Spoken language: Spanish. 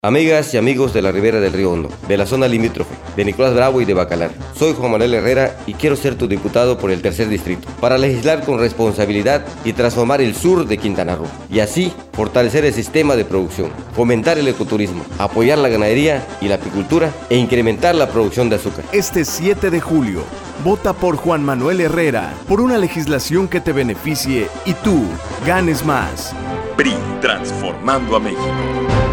Amigas y amigos de la Ribera del Río Hondo, de la zona limítrofe, de Nicolás Bravo y de Bacalar. Soy Juan Manuel Herrera y quiero ser tu diputado por el tercer distrito, para legislar con responsabilidad y transformar el sur de Quintana Roo, y así fortalecer el sistema de producción, fomentar el ecoturismo, apoyar la ganadería y la apicultura e incrementar la producción de azúcar. Este 7 de julio, vota por Juan Manuel Herrera, por una legislación que te beneficie y tú ganes más. PRI, transformando a México.